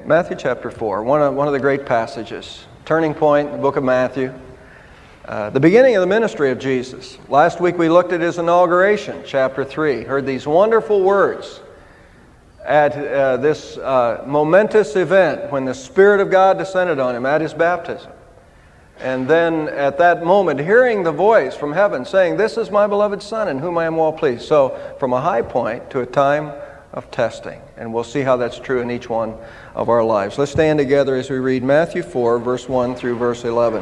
Matthew chapter 4, one of the great passages. Turning point in the book of Matthew. The beginning of the ministry of Jesus. Last week we looked at His inauguration, chapter 3. Heard these wonderful words at this momentous event when the Spirit of God descended on Him at His baptism. And then at that moment, hearing the voice from heaven saying, "This is my beloved Son in whom I am well pleased." So from a high point to a time of testing. And we'll see how that's true in each one of our lives. Let's stand together as we read Matthew 4, verse 1 through verse 11.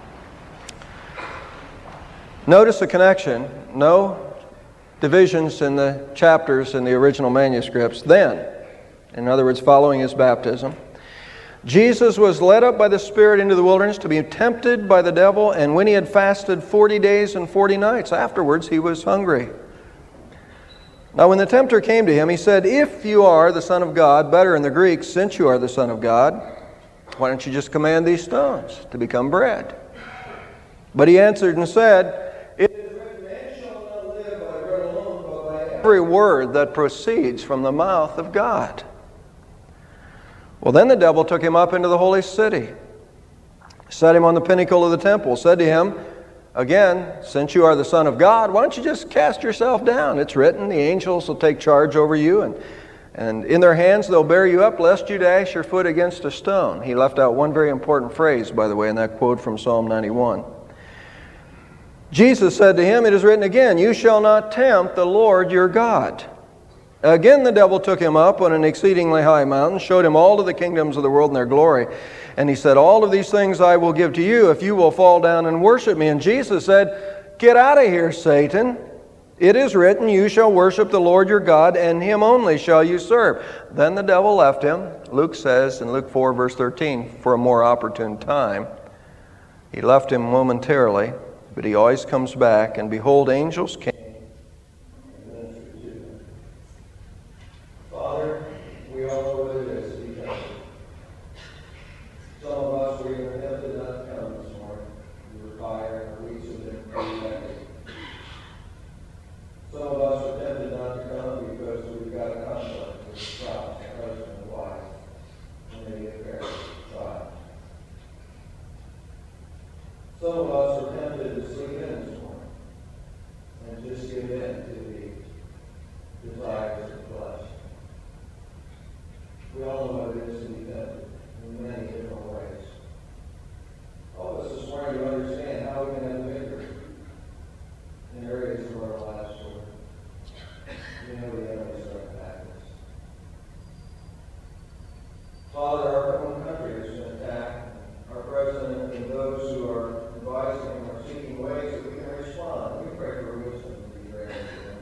Notice the connection. No divisions in the chapters in the original manuscripts. Then, in other words, following His baptism, Jesus was led up by the Spirit into the wilderness to be tempted by the devil, and when He had fasted 40 days and 40 nights, afterwards He was hungry. Now when the tempter came to Him, he said, "If you are the Son of God," better in the Greek, "since you are the Son of God, why don't you just command these stones to become bread?" But He answered and said, "It is written, man shall not live by bread alone, but by every word that proceeds from the mouth of God." Well, then the devil took Him up into the holy city, set Him on the pinnacle of the temple, said to Him, again, "Since you are the Son of God, why don't you just cast yourself down? It's written, the angels will take charge over you, and in their hands they'll bear you up, lest you dash your foot against a stone." He left out one very important phrase, by the way, in that quote from Psalm 91. Jesus said to him, "It is written again, you shall not tempt the Lord your God." Again the devil took Him up on an exceedingly high mountain, showed Him all of the kingdoms of the world and their glory. And He said, "All of these things I will give to you if you will fall down and worship me." And Jesus said, "Get out of here, Satan. It is written, you shall worship the Lord your God, and Him only shall you serve." Then the devil left him. Luke says in Luke 4, verse 13, for a more opportune time. He left him momentarily, but He always comes back, and behold, angels came. Father, we all know what it is to be tempted. Some of us were even tempted not to come this morning. We were tired, our weeks have been pretty hectic. Some of us are tempted not to come because we've got a conflict with a spouse, a husband, and wife, when they get married, a child. Some of us are tempted to sleep in this morning and just give in to the desires of the flesh. We all know what it is to be tempted in many different ways. All of us this morning to understand how we can have victory in areas of our lives where we know the enemies are attacking us. Father, our own country has been attacked. Our president and those who are advising are seeking ways that we can respond. We pray for wisdom to be granted to them.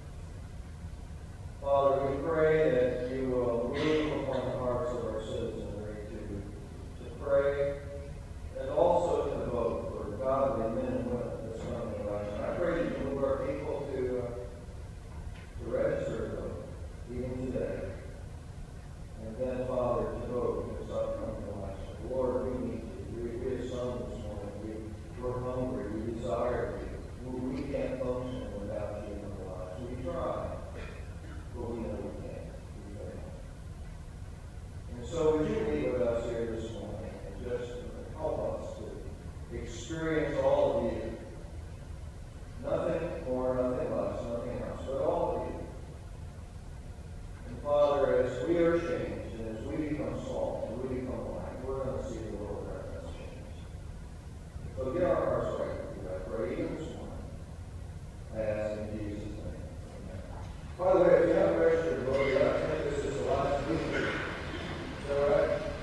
Father, we pray that You will move upon the hearts of our citizenry to pray and also to vote for godly men and women this coming election. I pray that You move our people to register to vote, even today. And then, Father, to vote in this upcoming election. Lord, we need You. We have sung this morning. We're hungry. We desire You. We can't function without You in our lives. We try, but we know we can't. We fail. And so would You be with us here this morning and just help us to experience all of You. Nothing more, nothing less, nothing else, but all of You. And Father, as we are changed and as we become salt and we become light, we're going to see the world around us change. So get our hearts right with You, I pray, even this morning. I ask in Jesus' name. Amen. By the way, if you haven't registered to vote yet, I think this is the last week. Is that right?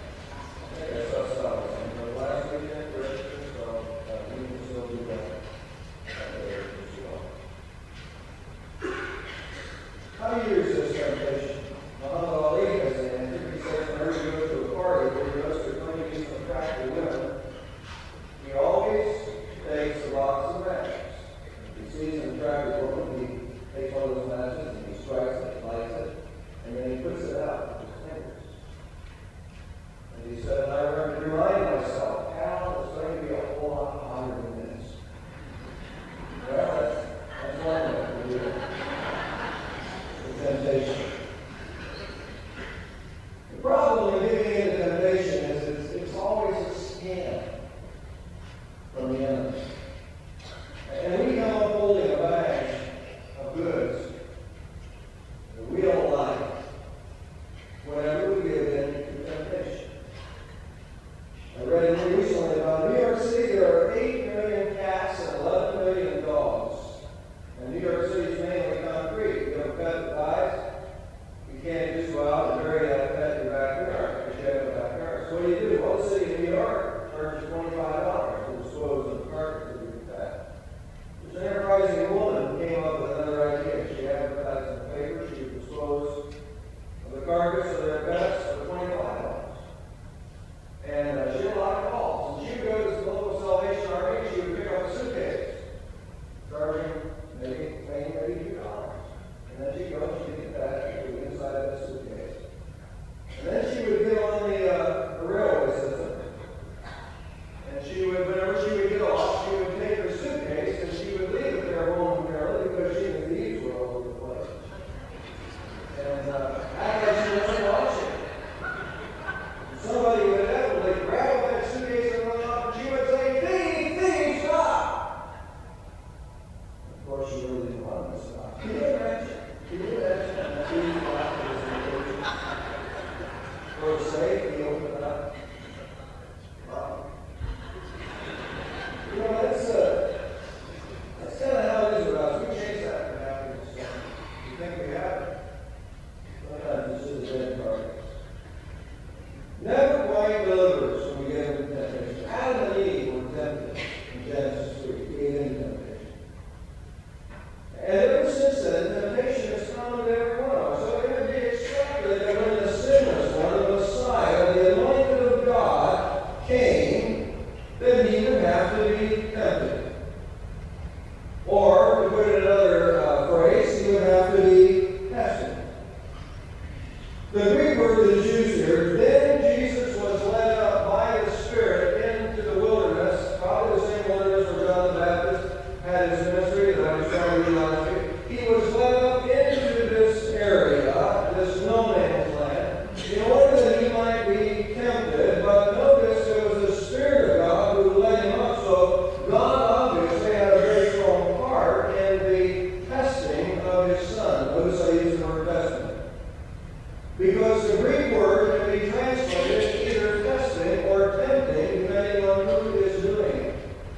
never quite delivers when we get into temptation. Adam and Eve were tempted in Genesis 3. He gave in temptation. And ever since then, temptation has come to every one of us. So it would be expected that when the sinless one, the Messiah, the anointed of God, came, then he would have to be tempted. Or, to put it in another phrase, he would have to be tested. The Greek word that is used here, then Jesus was led up by the Spirit into the wilderness, probably the same wilderness where John the Baptist had his ministry that I was trying to read last week. He was led up into this area, this no man's land, in order that he might be tempted. But notice it was the Spirit of God who led him up. So God obviously had a very strong part in the testing of his Son. Notice I use the word testing. Because the Greek word can be translated either testing or tempting, depending on who is doing it.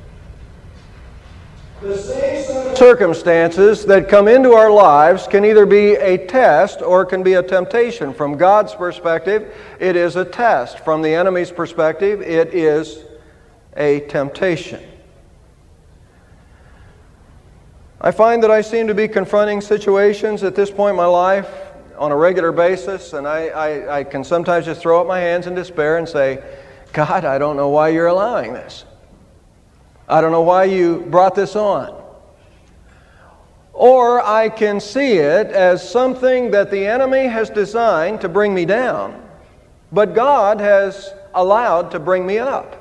The same set of circumstances that come into our lives can either be a test or can be a temptation. From God's perspective, it is a test. From the enemy's perspective, it is a temptation. I find that I seem to be confronting situations at this point in my life on a regular basis, and I can sometimes just throw up my hands in despair and say, God, I don't know why you're allowing this. I don't know why you brought this on. Or I can see it as something that the enemy has designed to bring me down, but God has allowed to bring me up.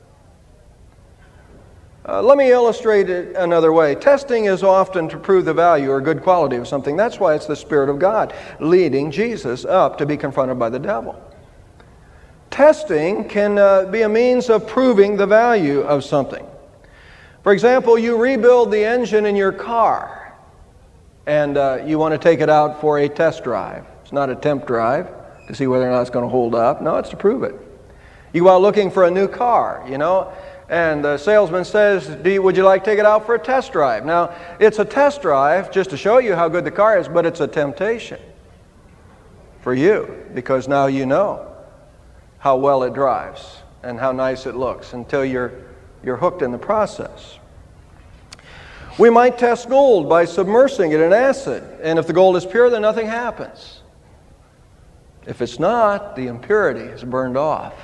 Let me illustrate it another way. Testing is often to prove the value or good quality of something. That's why it's the Spirit of God leading Jesus up to be confronted by the devil. Testing can be a means of proving the value of something. For example, you rebuild the engine in your car and you want to take it out for a test drive. It's not a temp drive to see whether or not it's going to hold up. No, it's to prove it. You go out looking for a new car, and the salesman says, would you like to take it out for a test drive? Now, it's a test drive just to show you how good the car is, but it's a temptation for you because now you know how well it drives and how nice it looks until you're hooked in the process. We might test gold by submersing it in acid, and if the gold is pure, then nothing happens. If it's not, the impurity is burned off.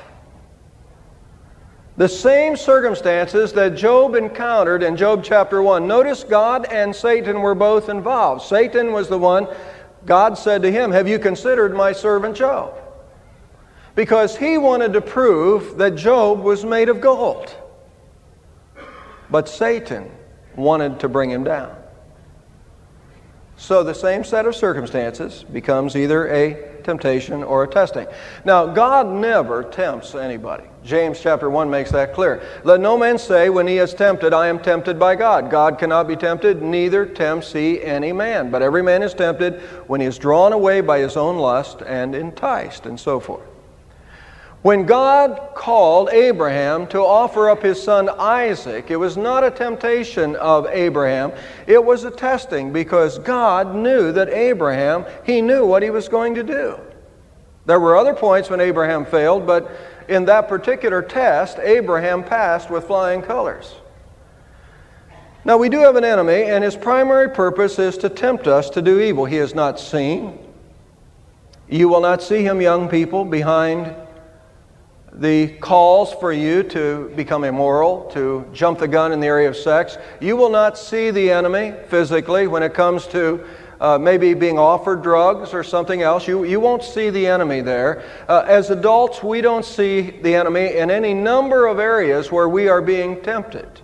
The same circumstances that Job encountered in Job chapter 1. Notice God and Satan were both involved. Satan was the one, God said to him, have you considered my servant Job? Because he wanted to prove that Job was made of gold. But Satan wanted to bring him down. So the same set of circumstances becomes either a temptation or a testing. Now, God never tempts anybody. James chapter 1 makes that clear. Let no man say when he is tempted, I am tempted by God. God cannot be tempted, neither tempts he any man. But every man is tempted when he is drawn away by his own lust and enticed, and so forth. When God called Abraham to offer up his son Isaac, it was not a temptation of Abraham. It was a testing because God knew that Abraham, he knew what he was going to do. There were other points when Abraham failed, but in that particular test, Abraham passed with flying colors. Now, we do have an enemy, and his primary purpose is to tempt us to do evil. He is not seen. You will not see him, young people, behind the calls for you to become immoral, to jump the gun in the area of sex. You will not see the enemy physically when it comes to maybe being offered drugs or something else. You won't see the enemy there. As adults, we don't see the enemy in any number of areas where we are being tempted.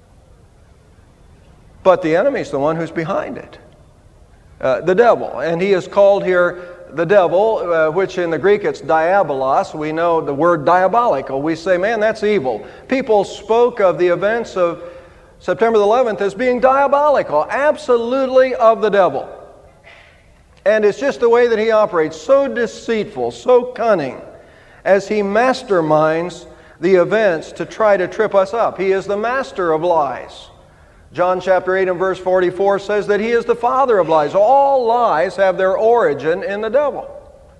But the enemy is the one who's behind it, the devil. And he is called here the devil, which in the Greek it's diabolos. We know the word diabolical. We say, man, that's evil. People spoke of the events of September the 11th as being diabolical, absolutely of the devil. And it's just the way that he operates, so deceitful, so cunning, as he masterminds the events to try to trip us up. He is the master of lies. John chapter 8 and verse 44 says that he is the father of lies. All lies have their origin in the devil.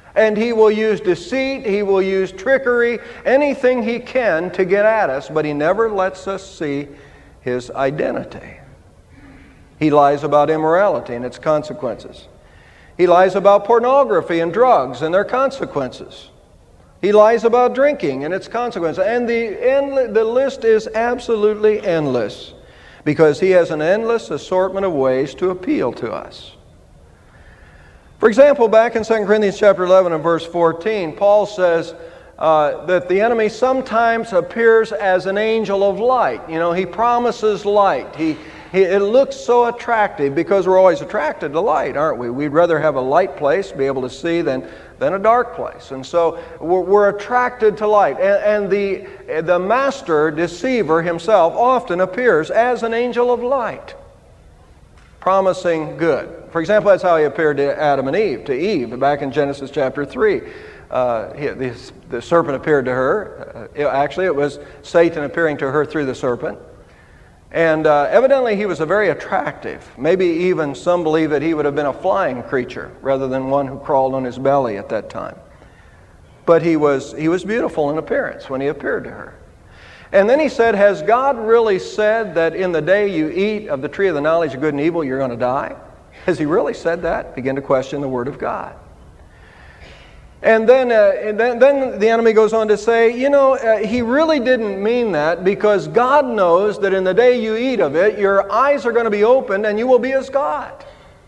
And he will use deceit, he will use trickery, anything he can to get at us, but he never lets us see his identity. He lies about immorality and its consequences. He lies about pornography and drugs and their consequences. He lies about drinking and its consequences. And the list is absolutely endless, because he has an endless assortment of ways to appeal to us. For example, back in 2 Corinthians chapter 11 and verse 14, Paul says that the enemy sometimes appears as an angel of light. You know, he promises light. It looks so attractive, because we're always attracted to light, aren't we? We'd rather have a light place, be able to see, than a dark place. And so we're attracted to light. And the master deceiver himself often appears as an angel of light, promising good. For example, that's how he appeared to Adam and Eve, to Eve, back in Genesis chapter 3. The serpent appeared to her. Actually, it was Satan appearing to her through the serpent. And evidently he was a very attractive. Maybe even some believe that he would have been a flying creature rather than one who crawled on his belly at that time. But he was beautiful in appearance when he appeared to her. And then he said, has God really said that in the day you eat of the tree of the knowledge of good and evil, you're going to die? Has he really said that? Begin to question the Word of God. And then the enemy goes on to say, he really didn't mean that, because God knows that in the day you eat of it, your eyes are going to be opened and you will be as God.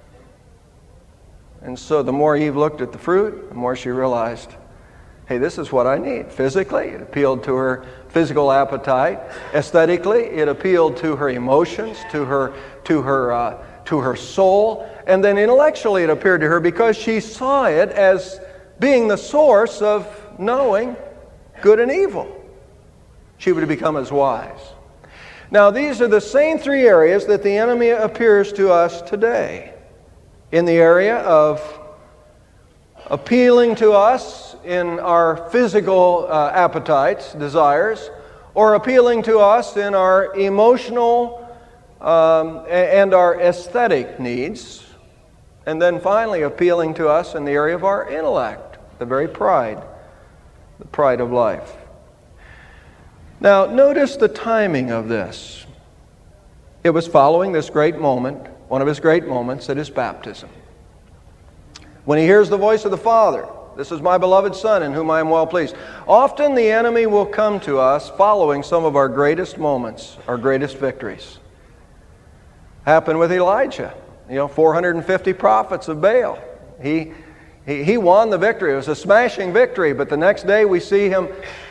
And so the more Eve looked at the fruit, the more she realized, hey, this is what I need. Physically, it appealed to her physical appetite. Aesthetically, it appealed to her emotions, to her soul. And then intellectually, it appeared to her because she saw it as being the source of knowing good and evil. She would become as wise. Now, these are the same three areas that the enemy appears to us today. In the area of appealing to us in our physical appetites, desires, or appealing to us in our emotional and our aesthetic needs, and then finally appealing to us in the area of our intellect, the very pride, the pride of life. Now, notice the timing of this. It was following this great moment, one of his great moments at his baptism. When he hears the voice of the Father, this is my beloved Son in whom I am well pleased. Often the enemy will come to us following some of our greatest moments, our greatest victories. Happened with Elijah. 450 prophets of Baal. He won the victory. It was a smashing victory, but the next day we see him,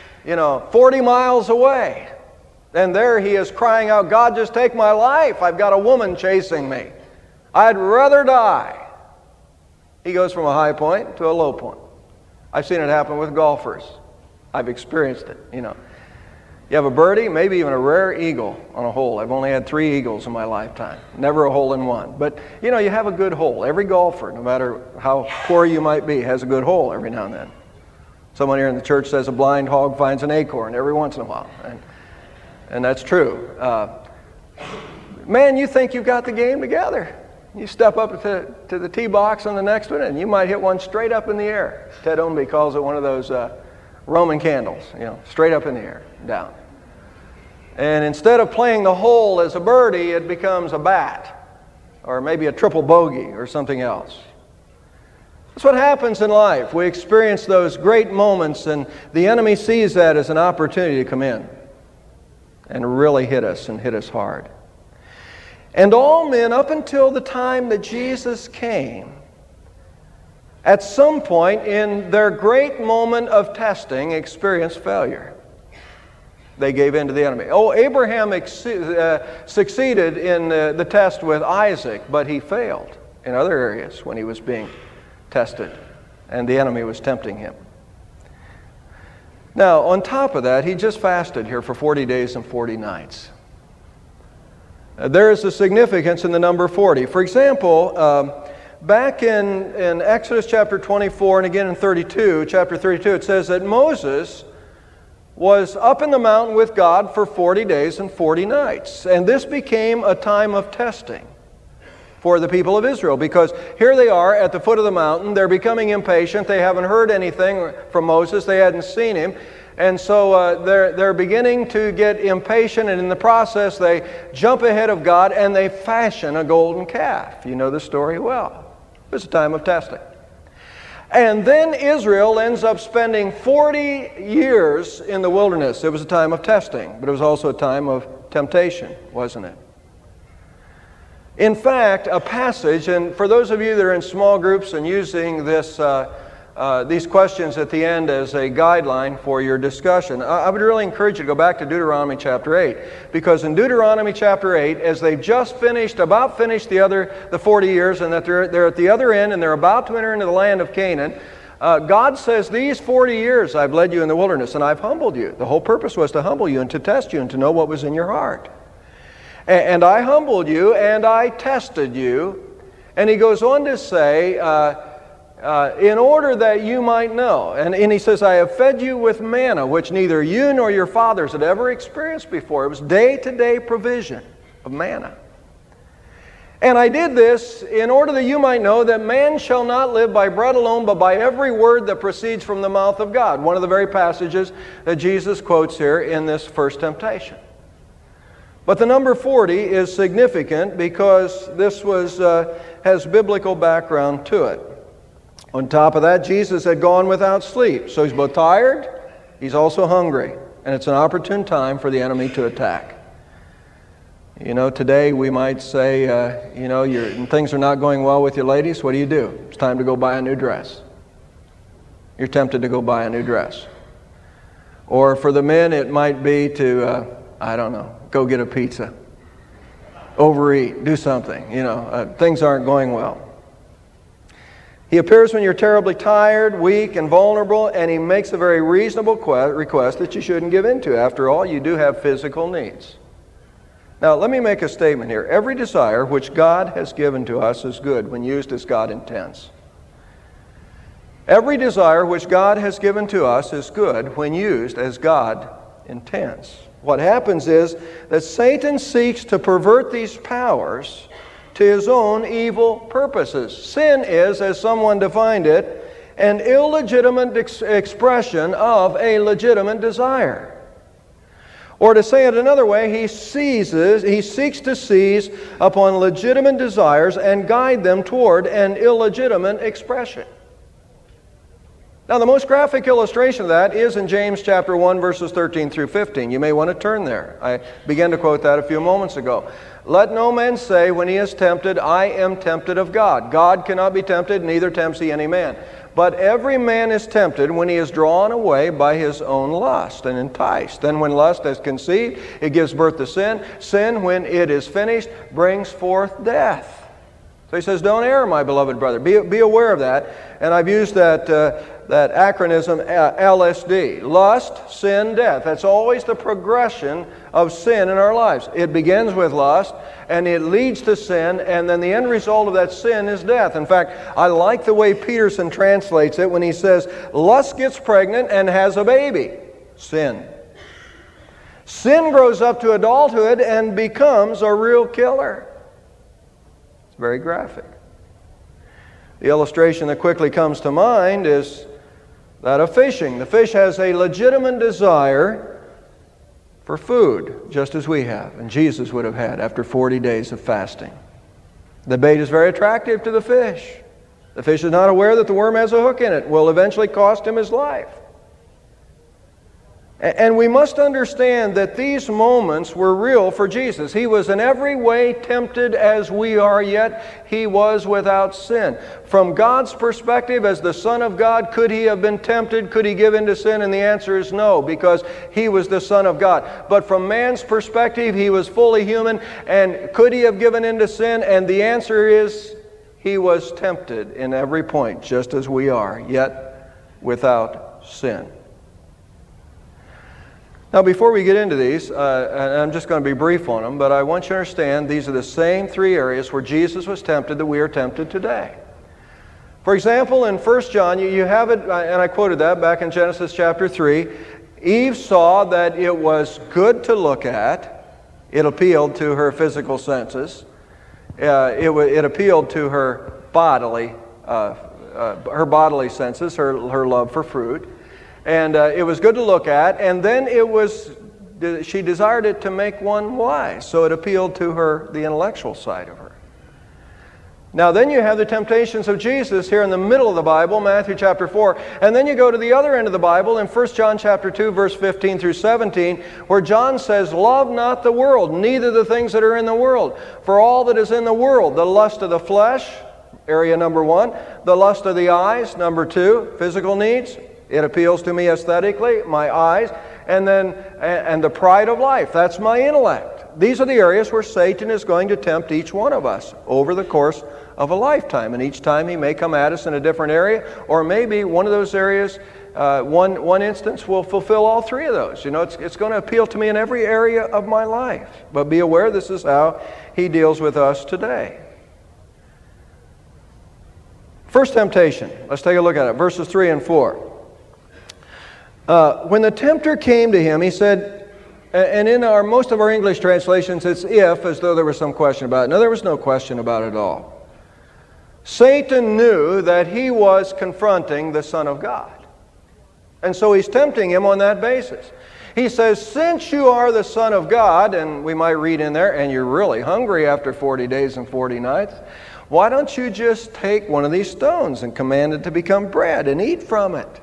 40 miles away. And there he is crying out, God, just take my life. I've got a woman chasing me. I'd rather die. He goes from a high point to a low point. I've seen it happen with golfers. I've experienced it, You have a birdie, maybe even a rare eagle on a hole. I've only had 3 eagles in my lifetime. Never a hole in one. But, you have a good hole. Every golfer, no matter how poor you might be, has a good hole every now and then. Someone here in the church says a blind hog finds an acorn every once in a while. And that's true. Man, you think you've got the game together. You step up to the tee box on the next one, and you might hit one straight up in the air. Ted Ownby calls it one of those Roman candles, straight up in the air, down. And instead of playing the hole as a birdie, it becomes a bat, or maybe a triple bogey, or something else. That's what happens in life. We experience those great moments, and the enemy sees that as an opportunity to come in and really hit us, and hit us hard. And all men, up until the time that Jesus came, at some point in their great moment of testing, experienced failure. They gave in to the enemy. Abraham succeeded in the test with Isaac, but he failed in other areas when he was being tested, and the enemy was tempting him. Now, on top of that, he just fasted here for 40 days and 40 nights. There is a significance in the number 40. For example, back in Exodus chapter 24 and again in chapter 32, it says that Moses was up in the mountain with God for 40 days and 40 nights. And this became a time of testing. for the people of Israel, because here they are at the foot of the mountain. They're becoming impatient. They haven't heard anything from Moses. They hadn't seen him. And so they're beginning to get impatient, and in the process they jump ahead of God and they fashion a golden calf. You know the story well. It was a time of testing. And then Israel ends up spending 40 years in the wilderness. It was a time of testing, but it was also a time of temptation, wasn't it? In fact, a passage, and for those of you that are in small groups and using these questions at the end as a guideline for your discussion, I would really encourage you to go back to Deuteronomy chapter 8. Because in Deuteronomy chapter 8, as they've just finished the 40 years, and that they're at the other end and they're about to enter into the land of Canaan, God says, these 40 years I've led you in the wilderness and I've humbled you. The whole purpose was to humble you and to test you and to know what was in your heart. And I humbled you and I tested you. And he goes on to say, in order that you might know. And he says, I have fed you with manna, which neither you nor your fathers had ever experienced before. It was day-to-day provision of manna. And I did this in order that you might know that man shall not live by bread alone, but by every word that proceeds from the mouth of God. One of the very passages that Jesus quotes here in this first temptation. But the number 40 is significant because this has biblical background to it. On top of that, Jesus had gone without sleep. So he's both tired, he's also hungry. And it's an opportune time for the enemy to attack. You know, today we might say, things are not going well with you ladies. What do? It's time to go buy a new dress. You're tempted to go buy a new dress. Or for the men, it might be to, go get a pizza. Overeat, do something. Things aren't going well. He appears when you're terribly tired, weak, and vulnerable, and he makes a very reasonable request that you shouldn't give in to. After all, you do have physical needs. Now, let me make a statement here. Every desire which God has given to us is good when used as God intends. Every desire which God has given to us is good when used as God intends. What happens is that Satan seeks to pervert these powers to his own evil purposes. Sin is, as someone defined it, an illegitimate expression of a legitimate desire. Or to say it another way, he seeks to seize upon legitimate desires and guide them toward an illegitimate expression. Now, the most graphic illustration of that is in James chapter 1, verses 13 through 15. You may want to turn there. I began to quote that a few moments ago. Let no man say when he is tempted, I am tempted of God. God cannot be tempted, neither tempts he any man. But every man is tempted when he is drawn away by his own lust and enticed. Then when lust is conceived, it gives birth to sin. Sin, when it is finished, brings forth death. So he says, don't err, my beloved brother. Be aware of that. And I've used that acronym LSD. Lust, sin, death. That's always the progression of sin in our lives. It begins with lust, and it leads to sin, and then the end result of that sin is death. In fact, I like the way Peterson translates it when he says, lust gets pregnant and has a baby. Sin. Sin grows up to adulthood and becomes a real killer. It's very graphic. The illustration that quickly comes to mind is that of fishing. The fish has a legitimate desire for food, just as we have, and Jesus would have had after 40 days of fasting. The bait is very attractive to the fish. The fish is not aware that the worm has a hook in it. It will eventually cost him his life. And we must understand that these moments were real for Jesus. He was in every way tempted as we are, yet he was without sin. From God's perspective, as the Son of God, could he have been tempted? Could he give in to sin? And the answer is no, because he was the Son of God. But from man's perspective, he was fully human. And could he have given in to sin? And the answer is he was tempted in every point, just as we are, yet without sin. Now, before we get into these, and I'm just going to be brief on them, but I want you to understand these are the same three areas where Jesus was tempted that we are tempted today. For example, in 1 John, you have it, and I quoted that back in Genesis chapter 3. Eve saw that it was good to look at. It appealed to her physical senses. It appealed to her bodily senses, her love for fruit. And it was good to look at. And then she desired it to make one wise. So it appealed to the intellectual side of her. Now then you have the temptations of Jesus here in the middle of the Bible, Matthew chapter 4. And then you go to the other end of the Bible in 1 John chapter 2, verse 15 through 17, where John says, "Love not the world, neither the things that are in the world. For all that is in the world, the lust of the flesh," area number 1, "the lust of the eyes," number 2, physical needs. It appeals to me aesthetically, my eyes. And the pride of life, that's my intellect. These are the areas where Satan is going to tempt each one of us over the course of a lifetime. And each time he may come at us in a different area, or maybe one of those areas, one instance will fulfill all three of those. You know, it's going to appeal to me in every area of my life. But be aware, this is how he deals with us today. First temptation, let's take a look at it, verses 3 and 4. When the tempter came to him, he said, and in most of our English translations it's "if," as though there was some question about it. No, there was no question about it at all. Satan knew that he was confronting the Son of God. And so he's tempting him on that basis. He says, "Since you are the Son of God," and we might read in there, "and you're really hungry after 40 days and 40 nights, why don't you just take one of these stones and command it to become bread and eat from it?"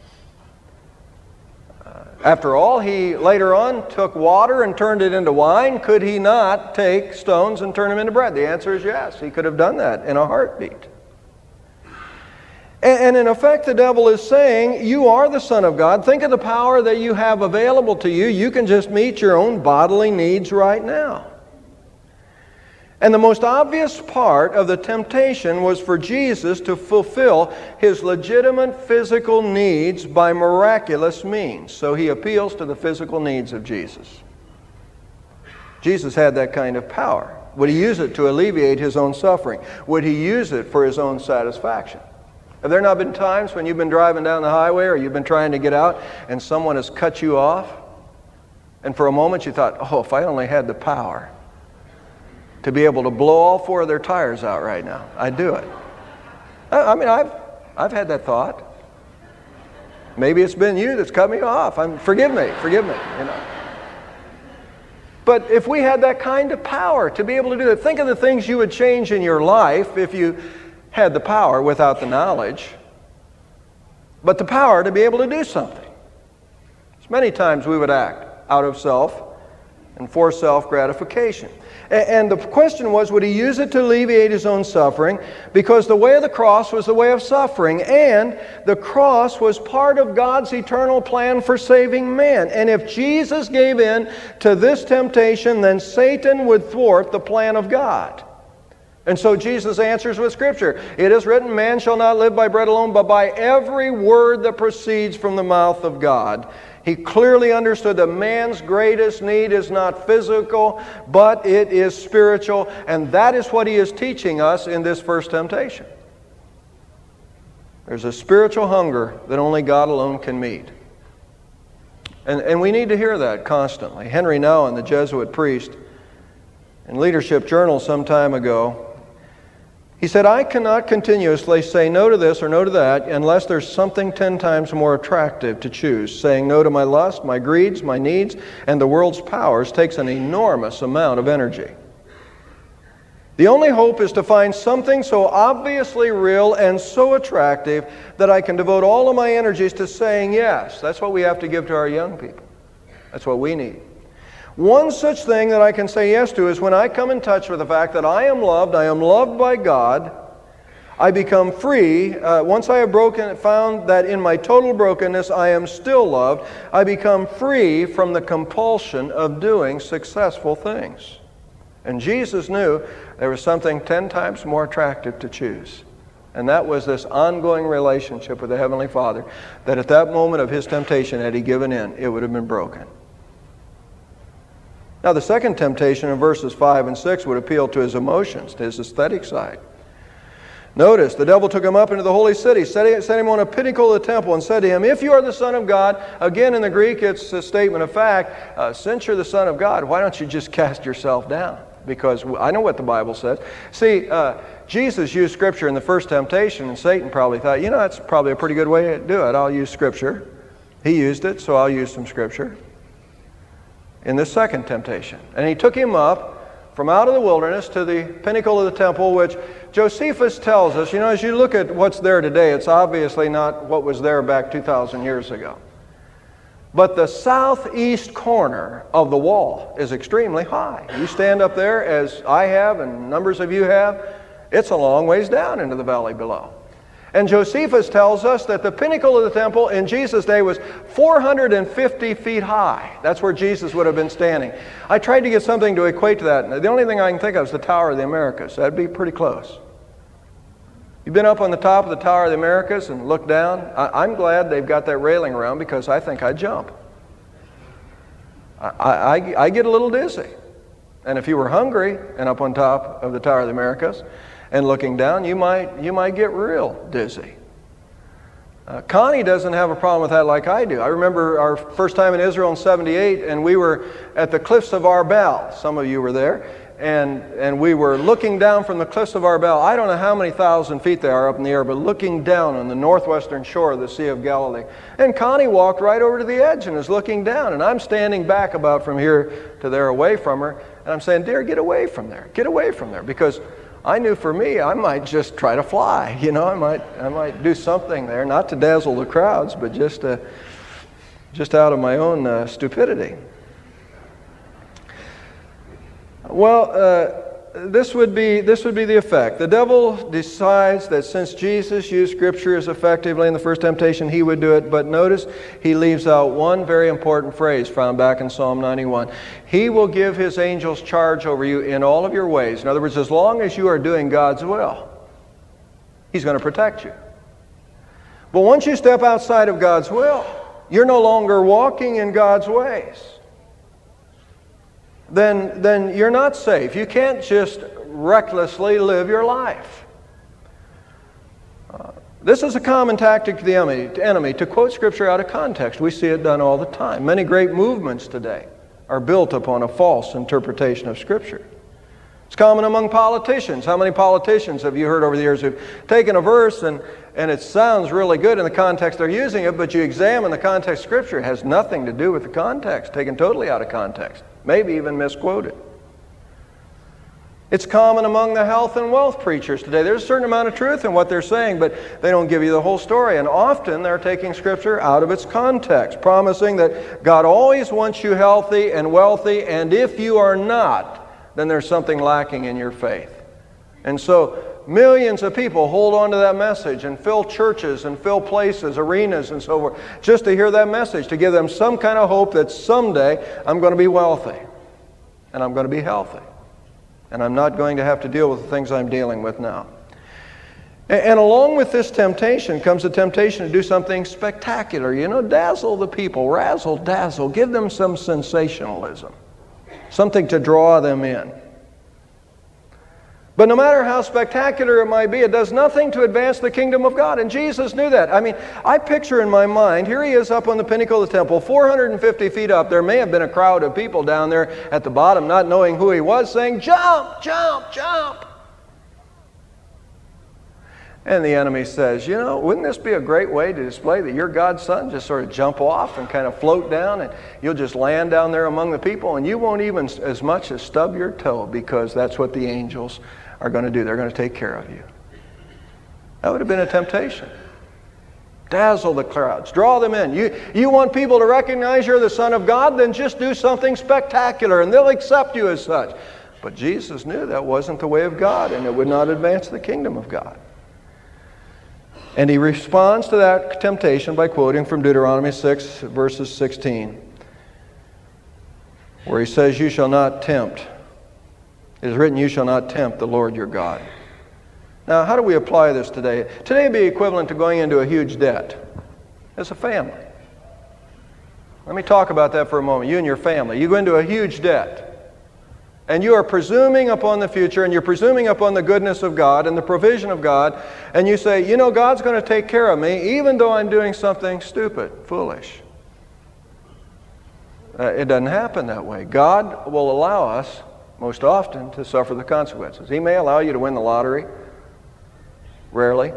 After all, he later on took water and turned it into wine. Could he not take stones and turn them into bread? The answer is yes. He could have done that in a heartbeat. And in effect, the devil is saying, you are the Son of God. Think of the power that you have available to you. You can just meet your own bodily needs right now. And the most obvious part of the temptation was for Jesus to fulfill his legitimate physical needs by miraculous means. So he appeals to the physical needs of Jesus. Jesus had that kind of power. Would he use it to alleviate his own suffering? Would he use it for his own satisfaction? Have there not been times when you've been driving down the highway or you've been trying to get out and someone has cut you off? And for a moment you thought, oh, if I only had the power to be able to blow all 4 of their tires out right now, I'd do it. I mean, I've had that thought. Maybe it's been you that's cut me off. Forgive me, you know. But if we had that kind of power to be able to do that, think of the things you would change in your life if you had the power without the knowledge, but the power to be able to do something. So many times we would act out of self and for self-gratification. And the question was, would he use it to alleviate his own suffering? Because the way of the cross was the way of suffering, and the cross was part of God's eternal plan for saving man. And if Jesus gave in to this temptation, then Satan would thwart the plan of God. And so Jesus answers with Scripture. It is written, man shall not live by bread alone, but by every word that proceeds from the mouth of God. He clearly understood that man's greatest need is not physical, but it is spiritual. And that is what he is teaching us in this first temptation. There's a spiritual hunger that only God alone can meet. And we need to hear that constantly. Henry Nouwen, the Jesuit priest, in Leadership Journal some time ago, he said, I cannot continuously say no to this or no to that unless there's something 10 times more attractive to choose. Saying no to my lust, my greeds, my needs, and the world's powers takes an enormous amount of energy. The only hope is to find something so obviously real and so attractive that I can devote all of my energies to saying yes. That's what we have to give to our young people. That's what we need. One such thing that I can say yes to is when I come in touch with the fact that I am loved by God, I become free. Once I have found that in my total brokenness I am still loved, I become free from the compulsion of doing successful things. And Jesus knew there was something 10 times more attractive to choose. And that was this ongoing relationship with the Heavenly Father, that at that moment of his temptation, had he given in, it would have been broken. Now, the second temptation in verses 5 and 6 would appeal to his emotions, to his aesthetic side. Notice, the devil took him up into the holy city, set him on a pinnacle of the temple, and said to him, if you are the Son of God, again in the Greek it's a statement of fact, since you're the Son of God, why don't you just cast yourself down? because I know what the Bible says. See, Jesus used Scripture in the first temptation, and Satan probably thought, that's probably a pretty good way to do it. I'll use Scripture. He used it, so I'll use some Scripture in this second temptation. And he took him up from out of the wilderness to the pinnacle of the temple, which Josephus tells us, as you look at what's there today, it's obviously not what was there back 2,000 years ago. But the southeast corner of the wall is extremely high. You stand up there, as I have and numbers of you have, it's a long ways down into the valley below. And Josephus tells us that the pinnacle of the temple in Jesus' day was 450 feet high. That's where Jesus would have been standing. I tried to get something to equate to that. The only thing I can think of is the Tower of the Americas. That'd be pretty close. You've been up on the top of the Tower of the Americas and looked down? I'm glad they've got that railing around, because I think I'd jump. I get a little dizzy. And if you were hungry and up on top of the Tower of the Americas and looking down, you might get real dizzy. Connie doesn't have a problem with that like I do. I remember our first time in Israel in 78, and we were at the cliffs of Arbel. Some of you were there. And we were looking down from the cliffs of Arbel. I don't know how many thousand feet they are up in the air, but looking down on the northwestern shore of the Sea of Galilee. And Connie walked right over to the edge and is looking down. And I'm standing back about from here to there away from her. And I'm saying, "Dear, get away from there. Get away from there." Because I knew for me, I might just try to fly. I might do something there, not to dazzle the crowds, but just out of my own stupidity. Well, this would be the effect. The devil decides that since Jesus used Scripture as effectively in the first temptation, he would do it. But notice, he leaves out one very important phrase found back in Psalm 91. He will give his angels charge over you in all of your ways. In other words, as long as you are doing God's will, he's going to protect you. But once you step outside of God's will, you're no longer walking in God's ways. Then you're not safe. You can't just recklessly live your life. This is a common tactic to the enemy, to quote Scripture out of context. We see it done all the time. Many great movements today are built upon a false interpretation of Scripture. It's common among politicians. How many politicians have you heard over the years who've taken a verse and it sounds really good in the context they're using it, but you examine the context of Scripture, it has nothing to do with the context, taken totally out of context, maybe even misquoted. It's common among the health and wealth preachers today. There's a certain amount of truth in what they're saying, but they don't give you the whole story. And often they're taking Scripture out of its context, promising that God always wants you healthy and wealthy, and if you are not, then there's something lacking in your faith. And so millions of people hold on to that message and fill churches and fill places, arenas and so forth, just to hear that message, to give them some kind of hope that someday I'm going to be wealthy and I'm going to be healthy and I'm not going to have to deal with the things I'm dealing with now. And along with this temptation comes the temptation to do something spectacular. Dazzle the people, razzle dazzle, give them some sensationalism, something to draw them in. But no matter how spectacular it might be, it does nothing to advance the kingdom of God. And Jesus knew that. I picture in my mind, here he is up on the pinnacle of the temple, 450 feet up. There may have been a crowd of people down there at the bottom, not knowing who he was, saying, "Jump, jump, jump." And the enemy says, wouldn't this be a great way to display that you're God's son? Just sort of jump off and kind of float down, and you'll just land down there among the people, and you won't even as much as stub your toe, because that's what the angels are going to do. They're going to take care of you. That would have been a temptation. Dazzle the crowds. Draw them in. You want people to recognize you're the Son of God? Then just do something spectacular, and they'll accept you as such. But Jesus knew that wasn't the way of God, and it would not advance the kingdom of God. And he responds to that temptation by quoting from Deuteronomy 6, verses 16, where he says, "You shall not tempt. It is written, you shall not tempt the Lord your God." Now, how do we apply this today? Today would be equivalent to going into a huge debt as a family. Let me talk about that for a moment. You and your family. You go into a huge debt. And you are presuming upon the future, and you're presuming upon the goodness of God and the provision of God, and you say, God's going to take care of me, even though I'm doing something stupid, foolish. It doesn't happen that way. God will allow us most often, to suffer the consequences. He may allow you to win the lottery, rarely.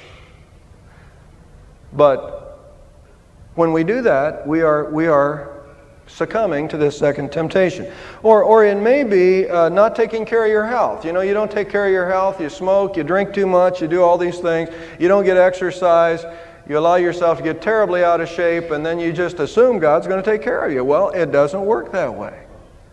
But when we do that, we are succumbing to this second temptation. Or it may be not taking care of your health. You know, you don't take care of your health, you smoke, you drink too much, you do all these things, you don't get exercise, you allow yourself to get terribly out of shape, and then you just assume God's going to take care of you. Well, it doesn't work that way.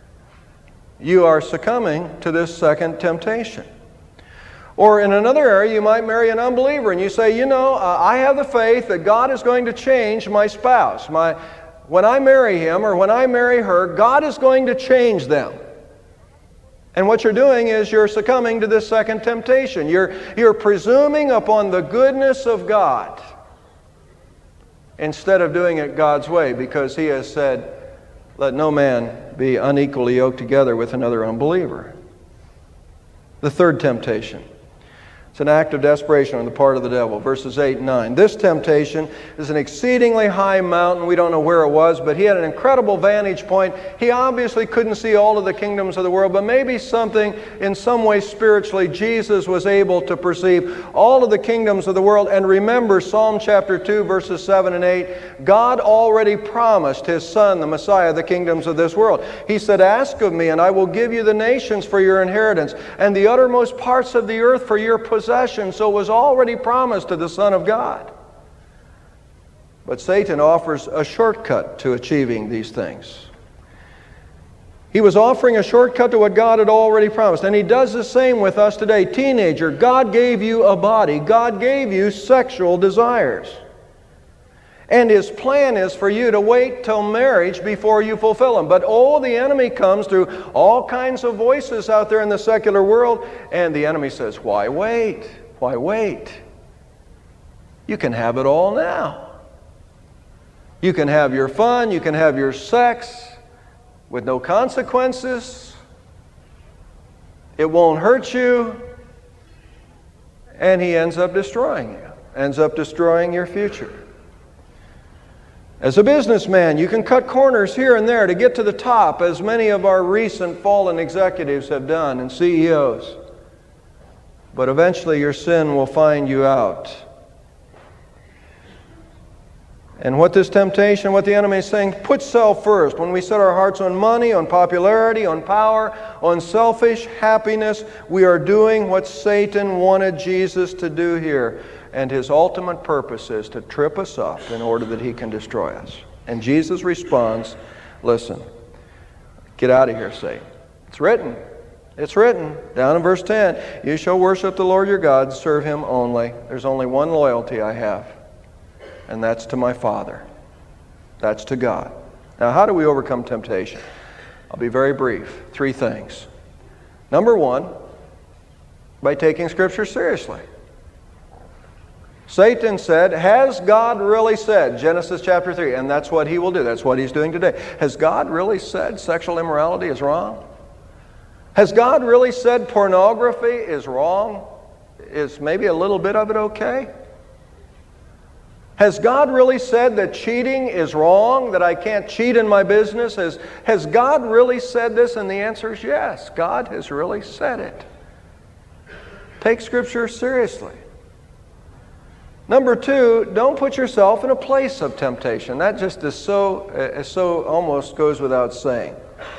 You are succumbing to this second temptation. Or in another area, you might marry an unbeliever and you say, you know, I have the faith that God is going to change my spouse. When I marry him or when I marry her, God is going to change them. And what you're doing is you're succumbing to this second temptation. You're presuming upon the goodness of God instead of doing it God's way, because He has said, let no man be unequally yoked together with another unbeliever. The third temptation. It's an act of desperation on the part of the devil. Verses 8 and 9. This temptation is an exceedingly high mountain. We don't know where it was, but he had an incredible vantage point. He obviously couldn't see all of the kingdoms of the world, but maybe something in some way spiritually Jesus was able to perceive all of the kingdoms of the world. And remember Psalm chapter 2, verses 7 and 8. God already promised His Son, the Messiah, the kingdoms of this world. He said, ask of me, and I will give you the nations for your inheritance, and the uttermost parts of the earth for your possession. So it was already promised to the Son of God. But Satan offers a shortcut to achieving these things. He was offering a shortcut to what God had already promised. And he does the same with us today. Teenager, God gave you a body. God gave you sexual desires. And His plan is for you to wait till marriage before you fulfill them. But the enemy comes through all kinds of voices out there in the secular world, and the enemy says, why wait? Why wait? You can have it all now. You can have your fun, you can have your sex with no consequences. It won't hurt you. And he ends up destroying you, ends up destroying your future. As a businessman, you can cut corners here and there to get to the top, as many of our recent fallen executives have done, and CEOs. But eventually your sin will find you out. And what this temptation, what the enemy is saying, put self first. When we set our hearts on money, on popularity, on power, on selfish happiness, we are doing what Satan wanted Jesus to do here. And his ultimate purpose is to trip us up in order that he can destroy us. And Jesus responds, listen, get out of here, Satan. It's written. It's written. Down in verse 10, you shall worship the Lord your God, serve Him only. There's only one loyalty I have, and that's to my Father. That's to God. Now, how do we overcome temptation? I'll be very brief. 3 things. Number 1, by taking Scripture seriously. Satan said, has God really said, Genesis chapter 3, and that's what he will do. That's what he's doing today. Has God really said sexual immorality is wrong? Has God really said pornography is wrong? Is maybe a little bit of it okay? Has God really said that cheating is wrong, that I can't cheat in my business? Has God really said this? And the answer is yes, God has really said it. Take Scripture seriously. Number 2, don't put yourself in a place of temptation. That just is so almost goes without saying.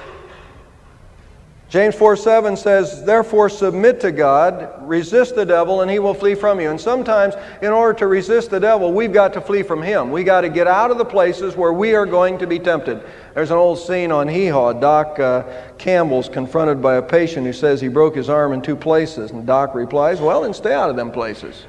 James 4:7 says, therefore submit to God, resist the devil, and he will flee from you. And sometimes, in order to resist the devil, we've got to flee from him. We've got to get out of the places where we are going to be tempted. There's an old scene on Hee Haw. Doc Campbell's confronted by a patient who says he broke his arm in 2 places. And Doc replies, well, then stay out of them places.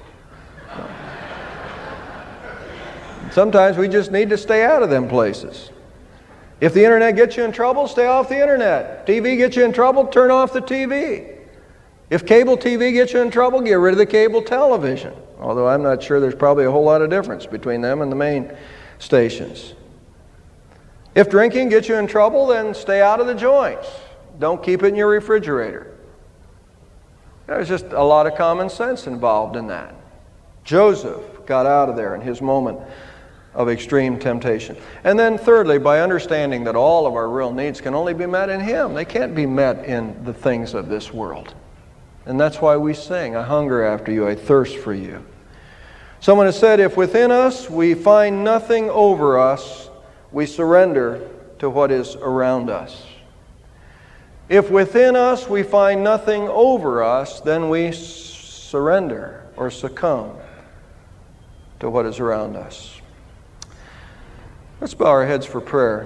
Sometimes we just need to stay out of them places. If the internet gets you in trouble, stay off the internet. TV gets you in trouble, turn off the TV. If cable TV gets you in trouble, get rid of the cable television. Although I'm not sure there's probably a whole lot of difference between them and the main stations. If drinking gets you in trouble, then stay out of the joints. Don't keep it in your refrigerator. There's just a lot of common sense involved in that. Joseph got out of there in his moment of extreme temptation. And then thirdly, by understanding that all of our real needs can only be met in Him. They can't be met in the things of this world. And that's why we sing, I hunger after you, I thirst for you. Someone has said, if within us we find nothing over us, we surrender to what is around us. If within us we find nothing over us, then we surrender or succumb to what is around us. Let's bow our heads for prayer.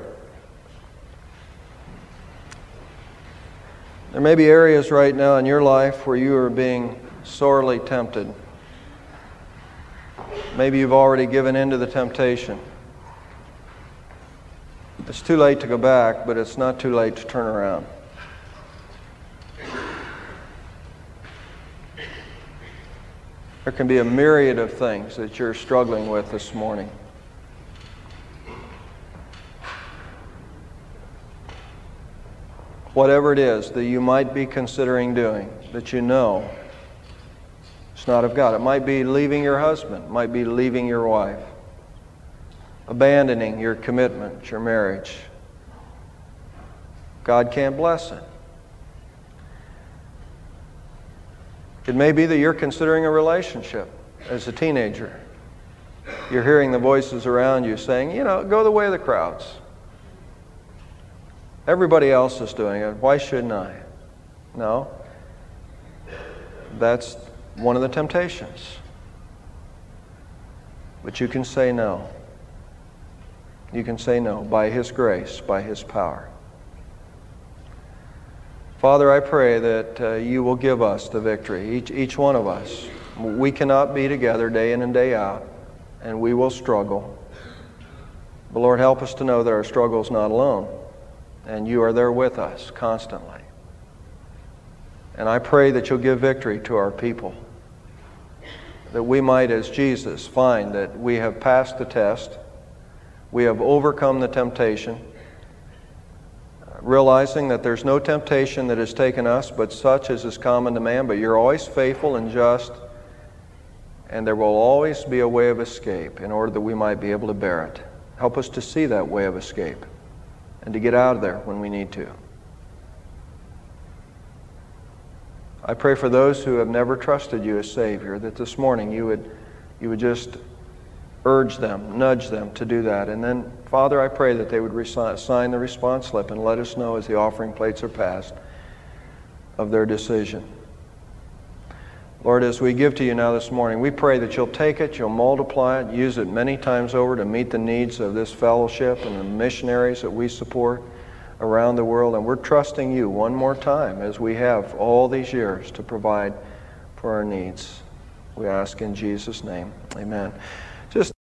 There may be areas right now in your life where you are being sorely tempted. Maybe you've already given in to the temptation. It's too late to go back, but it's not too late to turn around. There can be a myriad of things that you're struggling with this morning. Whatever it is that you might be considering doing, that you know it's not of God. It might be leaving your husband. It might be leaving your wife. Abandoning your commitment, your marriage. God can't bless it. It may be that you're considering a relationship as a teenager. You're hearing the voices around you saying, go the way of the crowds. Everybody else is doing it. Why shouldn't I? No. That's one of the temptations. But you can say no. You can say no by His grace, by His power. Father, I pray that you will give us the victory, each one of us. We cannot be together day in and day out, and we will struggle. But Lord, help us to know that our struggle is not alone, and you are there with us constantly. And I pray that you'll give victory to our people, that we might, as Jesus, find that we have passed the test, we have overcome the temptation, realizing that there's no temptation that has taken us but such as is common to man, but you're always faithful and just, and there will always be a way of escape in order that we might be able to bear it. Help us to see that way of escape and to get out of there when we need to. I pray for those who have never trusted you as Savior, that this morning you would just urge them, nudge them to do that. And then, Father, I pray that they would sign the response slip and let us know as the offering plates are passed of their decision. Lord, as we give to you now this morning, we pray that you'll take it, you'll multiply it, use it many times over to meet the needs of this fellowship and the missionaries that we support around the world. And we're trusting you one more time, as we have all these years, to provide for our needs. We ask in Jesus' name. Amen. Just